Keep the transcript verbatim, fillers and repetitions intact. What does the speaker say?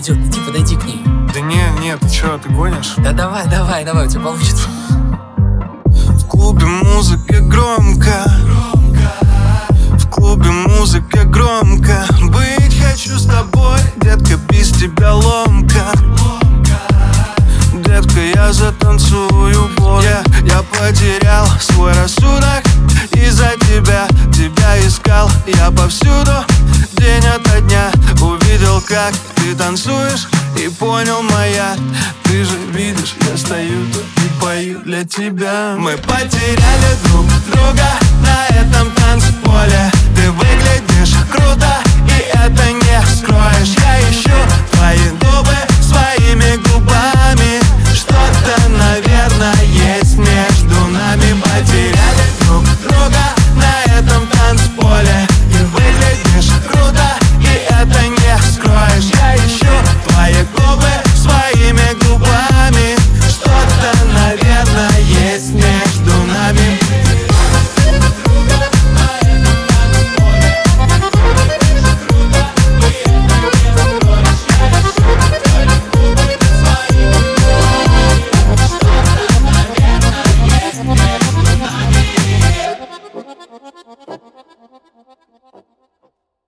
идет, иди подойди к ней. Да не, нет, ты чё, ты гонишь? Да давай, давай, давай, у тебя получится. В клубе музыка громко, в клубе музыка громко. Быть хочу с тобой, детка, без тебя ломка. Детка, я затанцую боль. Я, я потерял свой рассудок из-за тебя, тебя искал я повсюду. День ото дня увидел, как ты танцуешь, и понял, моя, ты же видишь, я стою тут и пою для тебя. Мы потеряли друг друга на этом танцполе. Ты выглядишь круто, и это не скроешь. Я ищу твои губы своими губами, что-то на